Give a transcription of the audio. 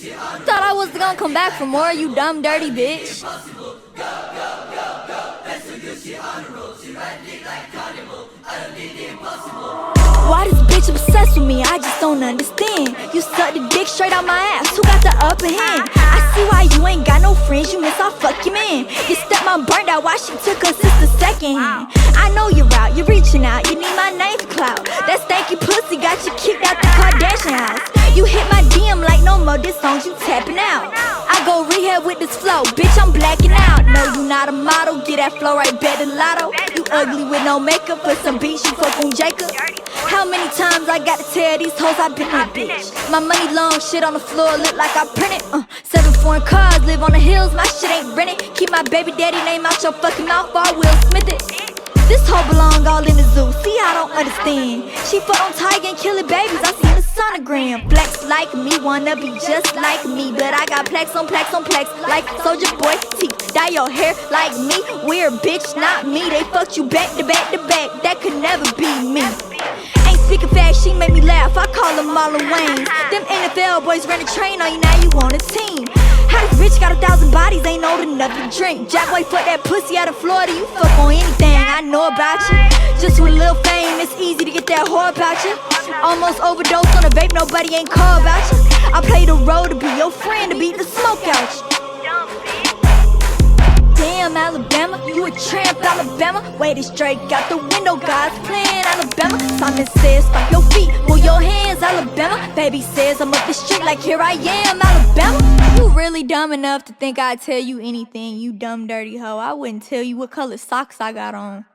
Thought I was gonna come back for more, you dumb, dirty bitch. Why this bitch obsessed with me? I just don't understand. You suck the dick straight out my ass. Who got the upper hand? I see why you ain't got no friends. You miss all fuck your man. Your stepmom burned out while she took her sister second hand. I know you're out, you're reaching out. You need my name for clout. That stanky pussy got you kicked out the Kardashian house. You hit my DM like no more diss songs, you tapping out. I go rehab with this flow, bitch, I'm blacking out. No, you not a model, get that flow right, bet the lotto. You ugly with no makeup, for some beats, you fuck on Jacob. How many times I gotta tell these hoes I been that bitch? My money long, shit on the floor, look like I printed. 7 foreign cars, live on the hills, my shit ain't rented. Keep my baby daddy name out your fucking mouth, or I will Smith it. This hoe belong all in the zoo, see I don't understand. She fuck on Tiger and killing babies, I seen the sonogram. Flex like me, wanna be just like me, but I got plex on plex on plex, like Soulja Boy T. Dye your hair like me, weird bitch, not me. They fucked you back to back to back, that could never be me. Ain't speaking fast, she made me laugh, I call them Marlon Wayne. Them NFL boys ran a train on you, now you on a team. How this bitch got 1,000 bodies, ain't old enough to drink. Jackboy fuck that pussy out of Florida, you fuck on anything, I know about you. Just with a little fame, it's easy to get that whore about you. Almost overdosed on a vape, nobody ain't call about you. I play the role to be your friend, to beat the smoke out you. Damn, Alabama, you a tramp, Alabama. Wait, it straight got the window, God's plan, Alabama. Simon says, stomp your feet, move your hands, Alabama. Baby says, I'm up the street like here I am, Alabama. You really dumb enough to think I'd tell you anything, you dumb, dirty hoe. I wouldn't tell you what color socks I got on.